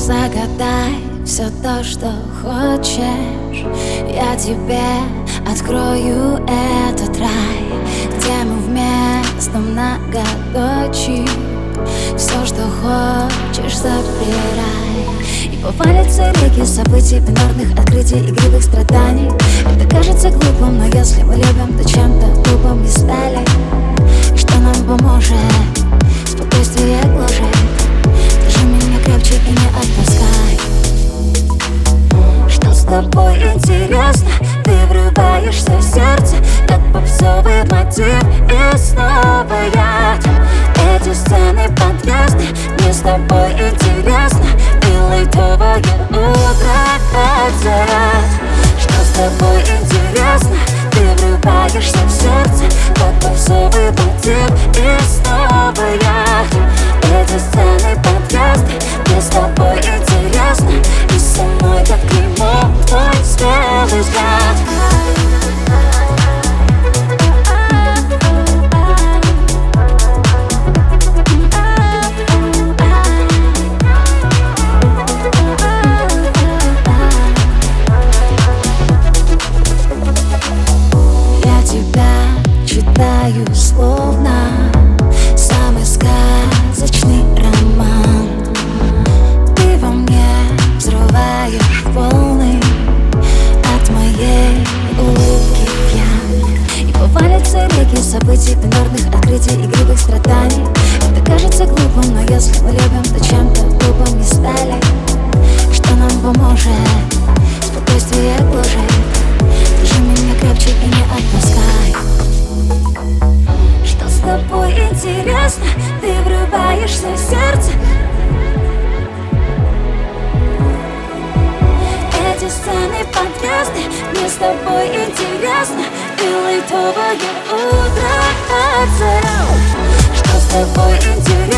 Загадай все то, что хочешь, я тебе открою этот рай, где мы вместо многоточий все, что хочешь, забирай. И повалятся реки событий, минорных открытий, игривых страданий. Это кажется глупым, но если мы любим, то чем-то глупым не стали. И что нам поможет? Спокойствие гложет. Держи меня крепче и не отпускай. Что с тобой интересно? Ты врываешься в сердце, как попсовый мотив, и снова яд. Эти сцены подъезды, мне с тобой интересно, и лайтовое утро как заряд. Что с тобой интересно? Ты врываешься в сердце, как попсовый мотив, и снова яд. Эти сцены подъезды, мне с тобой интересно, и со мной как клеймо твой смелый взгляд. Читаю словно самый сказочный роман. Ты во мне взрываешь волны, от моей улыбки пьян. И повалятся реки событий, минорных открытий, игривых страданий. Это кажется глупым, но если мы любим, то чем-то глупым не стали. Что нам поможет? Спокойствие гложет. Держи меня крепче и не отпускай. Что с тобой интересно? Ты врываешься в сердце. Эти сцены подъезды, мне с тобой интересно, и лайтовое утро от заря. Что с тобой интересно?